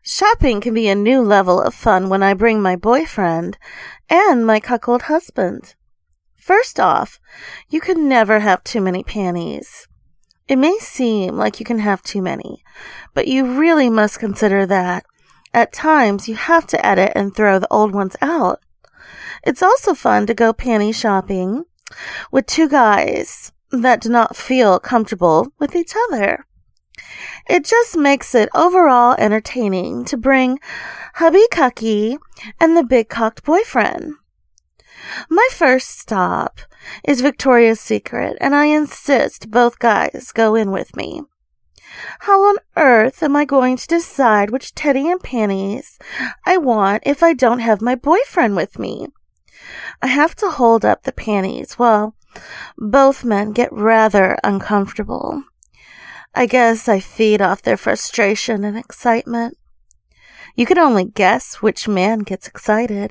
Shopping can be a new level of fun when I bring my boyfriend and my cuckold husband. First off, you can never have too many panties. It may seem like you can have too many, but you really must consider that at times you have to edit and throw the old ones out. It's also fun to go panty shopping with two guys that do not feel comfortable with each other. It just makes it overall entertaining to bring hubby cucky and the big-cocked boyfriend. My first stop is Victoria's Secret, and I insist both guys go in with me. How on earth am I going to decide which teddy and panties I want if I don't have my boyfriend with me? I have to hold up the panties while both men get rather uncomfortable. I guess I feed off their frustration and excitement. You can only guess which man gets excited.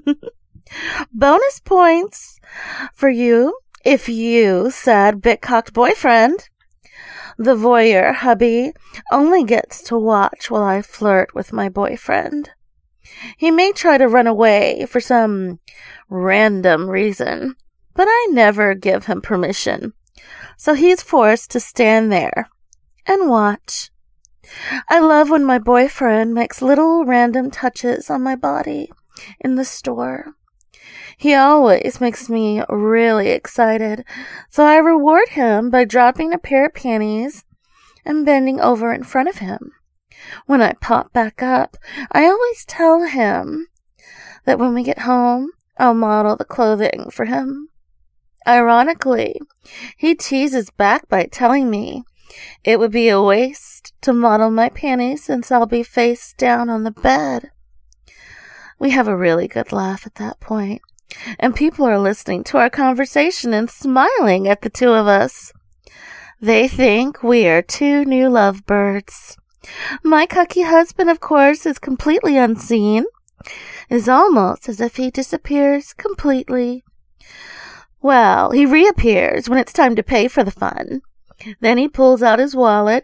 Bonus points for you if you said big-cocked boyfriend. The voyeur hubby only gets to watch while I flirt with my boyfriend. He may try to run away for some random reason, but I never give him permission, so he's forced to stand there and watch. I love when my boyfriend makes little random touches on my body in the store. He always makes me really excited, so I reward him by dropping a pair of panties and bending over in front of him. When I pop back up, I always tell him that when we get home, I'll model the clothing for him. Ironically, he teases back by telling me it would be a waste to model my panties since I'll be face down on the bed. We have a really good laugh at that point, and people are listening to our conversation and smiling at the two of us. They think we are two new lovebirds. My cucky husband, of course, is completely unseen. It's almost as if he disappears completely. Well, he reappears when it's time to pay for the fun. Then he pulls out his wallet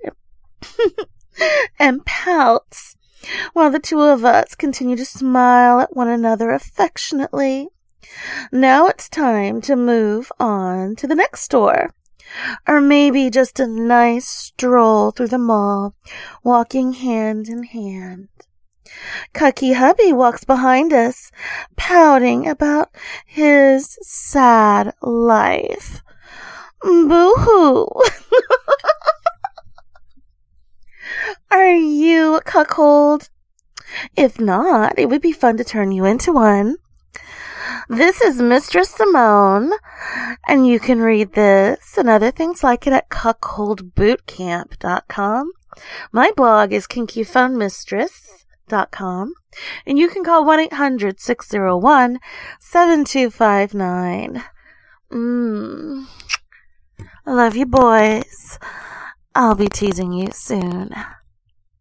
and pouts, while the two of us continue to smile at one another affectionately. Now it's time to move on to the next store, or maybe just a nice stroll through the mall, walking hand in hand. Cucky hubby walks behind us, pouting about his sad life. Boo-hoo! Are you a cuckold? If not, it would be fun to turn you into one. This is Mistress Simone, and you can read this and other things like it at cuckoldbootcamp.com. My blog is kinkyfunmistress.com, and you can call 1-800-601-7259. I love you, boys. I'll be teasing you soon.